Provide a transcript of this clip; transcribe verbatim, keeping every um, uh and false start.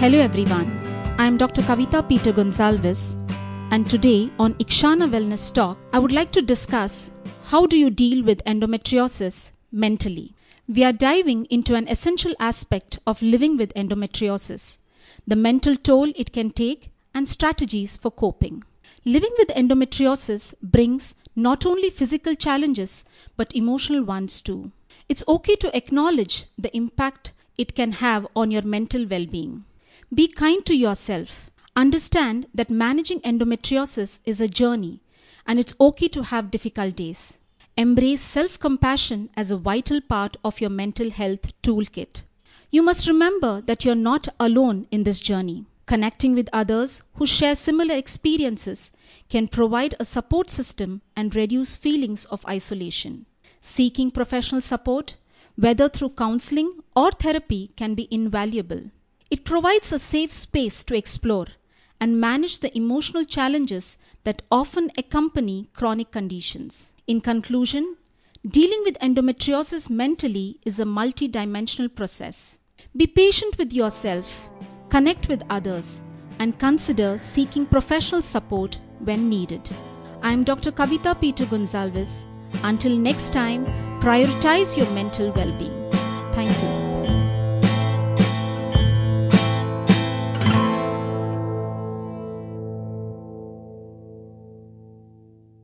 Hello everyone, I am Doctor Kavita Peter Gonsalves, and today on Ikshana Wellness Talk, I would like to discuss how do you deal with endometriosis mentally. We are diving into an essential aspect of living with endometriosis, the mental toll it can take and strategies for coping. Living with endometriosis brings not only physical challenges but emotional ones too. It's okay to acknowledge the impact it can have on your mental well-being. Be kind to yourself. Understand that managing endometriosis is a journey and it's okay to have difficult days. Embrace self-compassion as a vital part of your mental health toolkit. You must remember that you're not alone in this journey. Connecting with others who share similar experiences can provide a support system and reduce feelings of isolation. Seeking professional support, whether through counseling or therapy, can be invaluable. It provides a safe space to explore and manage the emotional challenges that often accompany chronic conditions. In conclusion, dealing with endometriosis mentally is a multi-dimensional process. Be patient with yourself, connect with others, and consider seeking professional support when needed. I am Doctor Kavita Peter Gonsalves. Until next time, prioritize your mental well-being.